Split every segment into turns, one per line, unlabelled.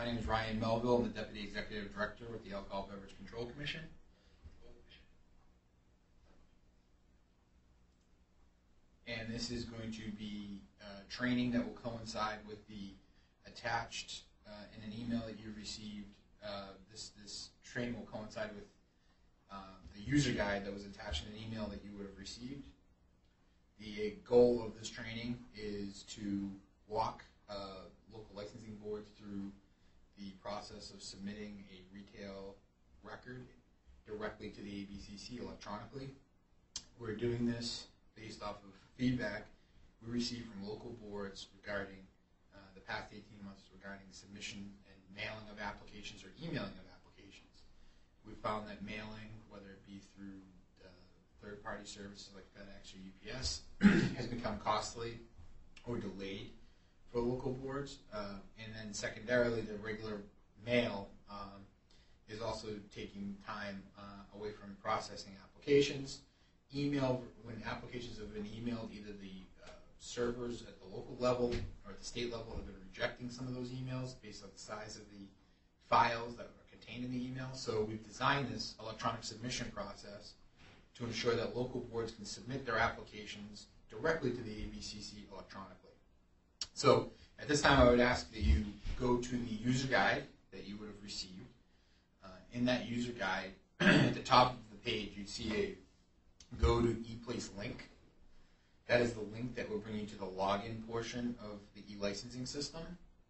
My name is Ryan Melville. I'm the Deputy Executive Director with the Alcohol Beverage Control Commission. And this is going to be training that will coincide with the attached in an email that you received. This training will coincide with the user guide that was attached in an email that you would have received. The goal of this training is to walk local licensing boards through the process of submitting a retail record directly to the ABCC electronically. We're doing this based off of feedback we received from local boards regarding the past 18 months regarding submission and mailing of applications or emailing of applications. We found that mailing, whether it be through third-party services like FedEx or UPS, has become costly or delayed for local boards. And then secondarily, the regular mail is also taking time away from processing applications. Email, when applications have been emailed, either the servers at the local level or at the state level have been rejecting some of those emails based on the size of the files that are contained in the email. So we've designed this electronic submission process to ensure that local boards can submit their applications directly to the ABCC electronically. So at this time, I would ask that you go to the user guide that you would have received. In that user guide, at the top of the page, you'd see a go to ePlace link. That is the link that will bring you to the login portion of the e-licensing system.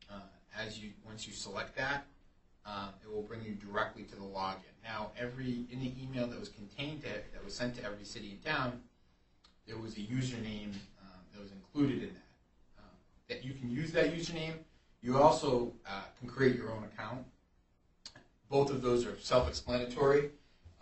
Once you select that, it will bring you directly to the login. Now, in the email that was that was sent to every city and town, there was a username that was included in that. That you can use that username. You also can create your own account. Both of those are self-explanatory.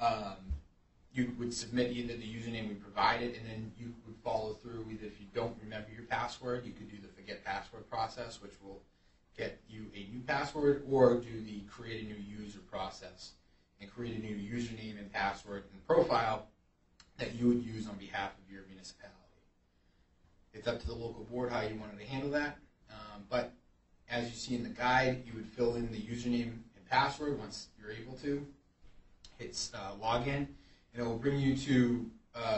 You would submit either the username we provided, and then you would follow through. Either if you don't remember your password, you could do the forget password process, which will get you a new password, or do the create a new user process and create a new username and password and profile that you would use on behalf of your municipality. It's up to the local board how you wanted to handle that, but as you see in the guide, you would fill in the username and password once you're able to. Hit login. And it will bring you to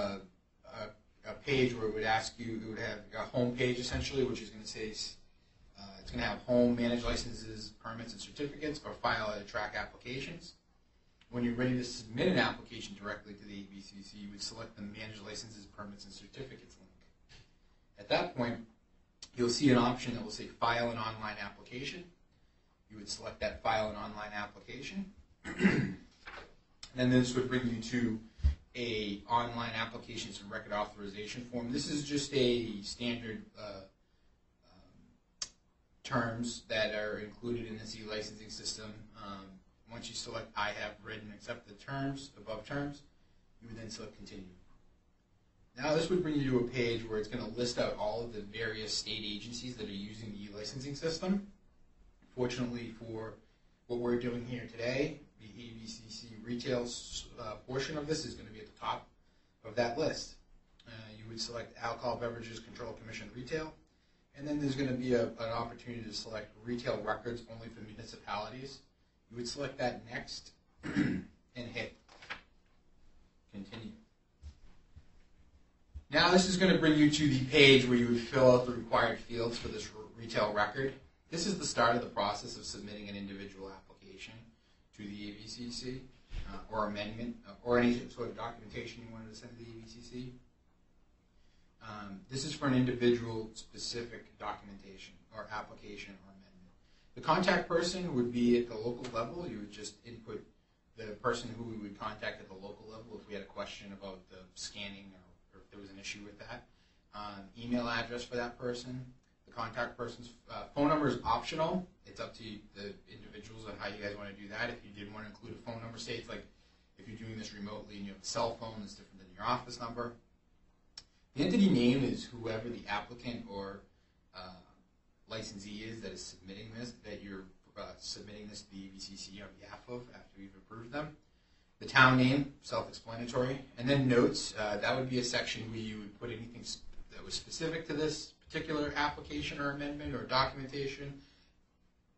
a page where it would ask you, it would have a home page essentially, which is going to say, it's going to have home, manage licenses, permits, and certificates, or file and track applications. When you're ready to submit an application directly to the ABCC, you would select the manage licenses, permits, and certificates link. At that point, you'll see an option that will say file an online application. You would select that file an online application. And then this would bring you to a online applications and record authorization form. This is just a standard terms that are included in this e-licensing system. Once you select I have read and accept the terms, above terms, you would then select continue. Now this would bring you to a page where it's going to list out all of the various state agencies that are using the e-licensing system. Fortunately for what we're doing here today, the ABCC retail portion of this is going to be at the top of that list. You would select Alcohol Beverages Control Commission Retail, and then there's going to be an opportunity to select retail records only for municipalities. You would select that next and hit continue. Now this is going to bring you to the page where you would fill out the required fields for this retail record. This is the start of the process of submitting an individual application to the ABCC or amendment or any sort of documentation you wanted to send to the ABCC. This is for an individual specific documentation or application or amendment. The contact person would be at the local level. You would just input the person who we would contact at the local level if we had a question about the scanning or if there was an issue with that. Email address for that person. The contact person's phone number is optional. It's up to the individuals on how you guys want to do that. If you did want to include a phone number, say it's like if you're doing this remotely and you have a cell phone that's different than your office number. The entity name is whoever the applicant or licensee is that is submitting this, that you're submitting this to the ABCC on behalf of after you've approved them. The town name, self-explanatory. And then notes, that would be a section where you would put anything that was specific to this particular application or amendment or documentation.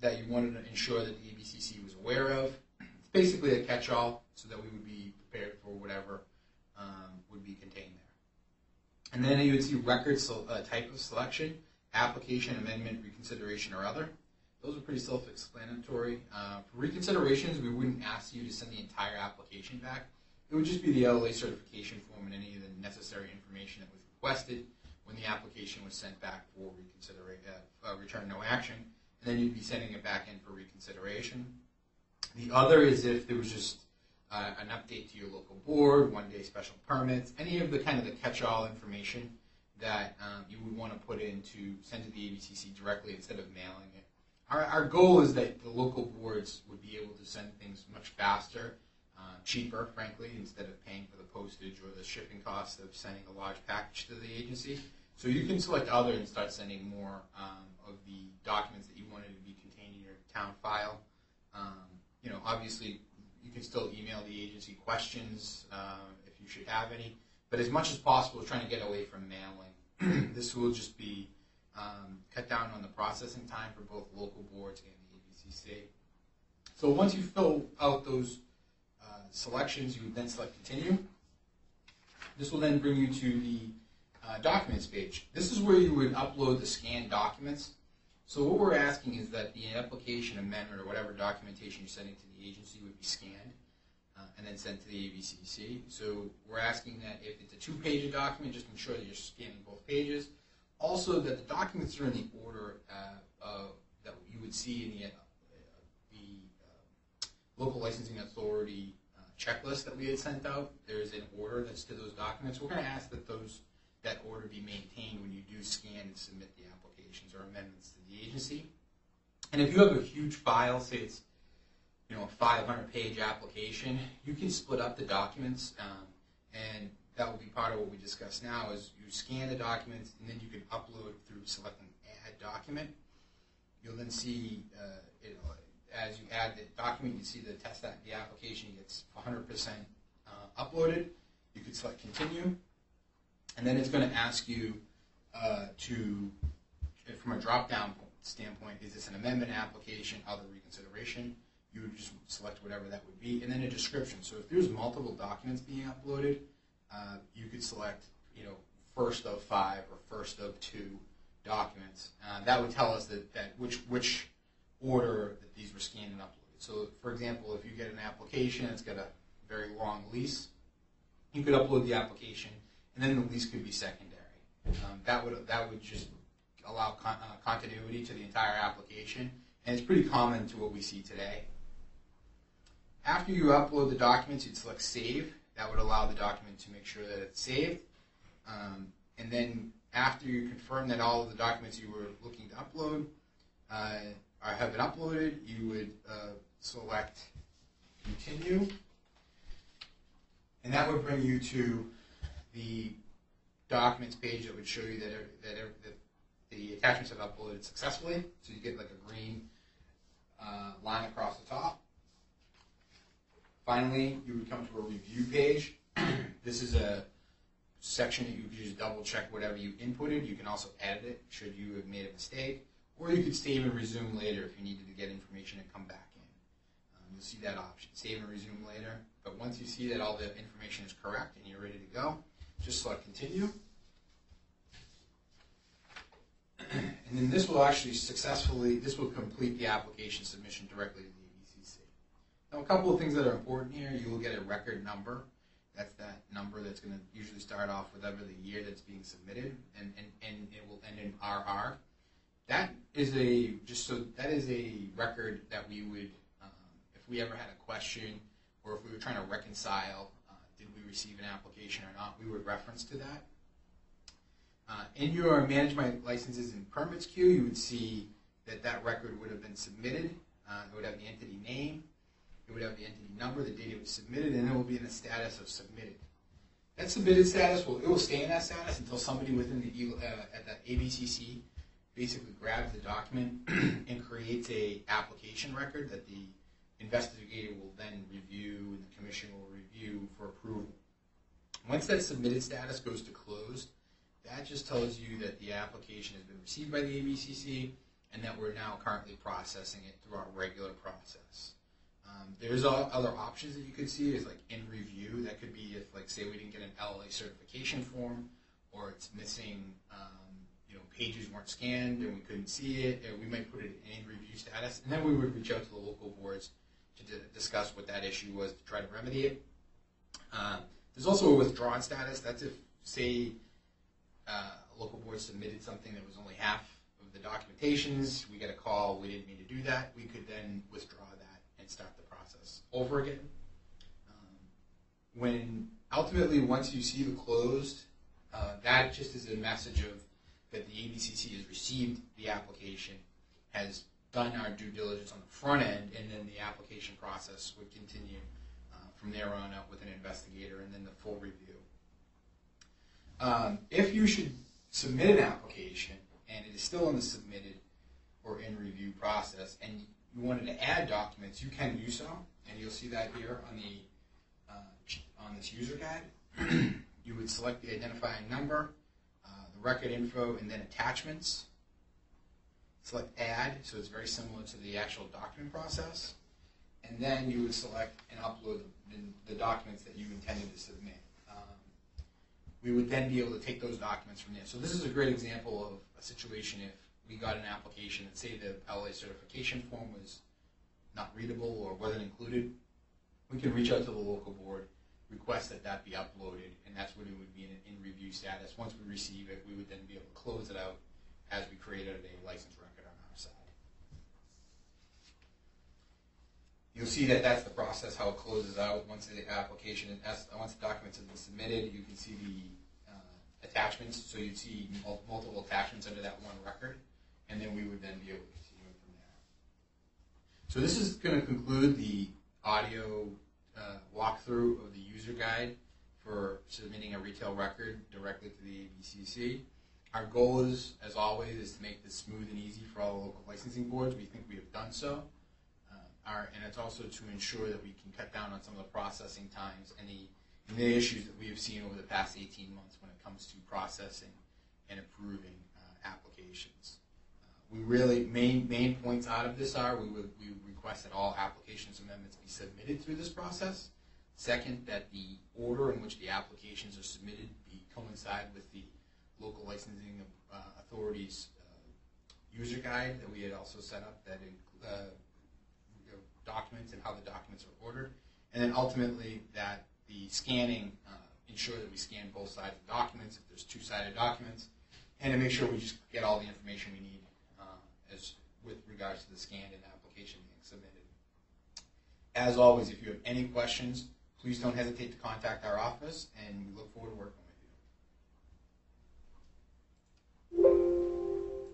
that you wanted to ensure that the ABCC was aware of. It's basically a catch-all so that we would be prepared for whatever would be contained there. And then you would see record type of selection, application, amendment, reconsideration, or other. Those are pretty self-explanatory. For reconsiderations, we wouldn't ask you to send the entire application back. It would just be the LLA certification form and any of the necessary information that was requested when the application was sent back for return no action, and then you'd be sending it back in for reconsideration. The other is if there was just an update to your local board, one-day special permits, any of the kind of the catch-all information that you would want to put in to send to the ABCC directly instead of mailing it. Our goal is that the local boards would be able to send things much faster, cheaper, frankly, instead of paying for the postage or the shipping cost of sending a large package to the agency. So you can select other and start sending more of the documents that you wanted to be contained in your town file. Obviously, you can still email the agency questions if you should have any, but as much as possible, trying to get away from mailing. This will just be cut down on the processing time for both local boards and the ABCC. So once you fill out those selections, you would then select continue. This will then bring you to the documents page. This is where you would upload the scanned documents. So what we're asking is that the application amendment or whatever documentation you're sending to the agency would be scanned and then sent to the ABCC. So we're asking that if it's a two-page document, just ensure that you're scanning both pages. Also, that the documents are in the order that you would see in the local licensing authority checklist that we had sent out. There is an order that's to those documents. We're going to ask that that order be maintained when you do scan and submit the applications or amendments to the agency. And if you have a huge file, say it's a 500-page application, you can split up the documents, and that will be part of what we discuss now. Is you scan the documents and then you can upload through selecting Add Document. You'll then see, as you add the document, you see the the application gets 100% uploaded. You could select Continue, and then it's going to ask you from a drop-down standpoint, is this an amendment application, other reconsideration? You would just select whatever that would be, and then a description. So if there's multiple documents being uploaded, you could select, first of 5 or first of 2 documents. That would tell us that which order that these were scanned and uploaded. So, for example, if you get an application that's got a very long lease, you could upload the application, and then the lease could be secondary. That would just allow continuity to the entire application, and it's pretty common to what we see today. After you upload the documents, you'd select Save. That would allow the document to make sure that it's saved. And then after you confirm that all of the documents you were looking to upload have been uploaded, you would select Continue. And that would bring you to the documents page that would show you that the attachments have uploaded successfully. So you get like a green line across the top. Finally, you would come to a review page. This is a section that you could just double check whatever you inputted. You can also edit it should you have made a mistake, or you could save and resume later if you needed to get information and come back in. You'll see that option, save and resume later. But once you see that all the information is correct and you're ready to go, just select Continue. And then this will actually complete the application submission directly to the ABCC. Now, a couple of things that are important here. You will get a record number. That's that number that's going to usually start off with whatever the year that's being submitted, and it will end in RR. That is a record that we would, if we ever had a question or if we were trying to reconcile, did we receive an application or not, we would reference to that. In your management licenses and permits queue, you would see that record would have been submitted. It would have the entity name, it would have the entity number, the date it was submitted, and it will be in the status of submitted. That submitted status it will stay in that status until somebody within the at the ABCC basically grabs the document and creates a application record that the investigator will then review and the commission will review for approval. Once that submitted status goes to closed, that just tells you that the application has been received by the ABCC and that we're now currently processing it through our regular process. There's other options that you could see is like in review. That could be if, like, say we didn't get an LLA certification form, or it's missing, pages weren't scanned and we couldn't see it, and we might put it in review status, and then we would reach out to the local boards to discuss what that issue was to try to remedy it. There's also a withdrawn status. That's if, say, a local board submitted something that was only half of the documentations. We get a call, we didn't mean to do that. We could then withdraw that and start the process over again. When ultimately, once you see the closed, that just is a message of that the ABCC has received the application, has done our due diligence on the front end, and then the application process would continue from there on out with an investigator and then the full review. If you should submit an application and it is still in the submitted or in review process and you wanted to add documents, you can do so, and you'll see that here on the on this user guide. You would select the identifying number, the record info, and then attachments. Select add, so it's very similar to the actual document process, and then you would select and upload the documents that you intended to submit. We would then be able to take those documents from there. So this is a great example of a situation if we got an application that, say, the LA certification form was not readable or wasn't included. We can reach out to the local board, request that that be uploaded, and that's when it would be in review status. Once we receive it, we would then be able to close it out as we created a license record on our side. You'll see that that's the process, how it closes out once the application, once the documents have been submitted. You can see the attachments, so you'd see multiple attachments under that one record, and then we would then be able to continue from there. So this is going to conclude the audio walkthrough of the user guide for submitting a retail record directly to the ABCC. Our goal is, as always, is to make this smooth and easy for all the local licensing boards. We think we have done so. And it's also to ensure that we can cut down on some of the processing times and the issues that we have seen over the past 18 months when it comes to processing and approving applications. We really, main points out of this are we request that all applications amendments be submitted through this process. Second, that the order in which the applications are submitted coincide with the local licensing authorities user guide that we had also set up that documents and how the documents are ordered, and then ultimately that the scanning ensure that we scan both sides of documents if there's two-sided documents, and to make sure we just get all the information we need as with regards to the scanned and application being submitted. As always, if you have any questions, please don't hesitate to contact our office, and we look forward to working with you.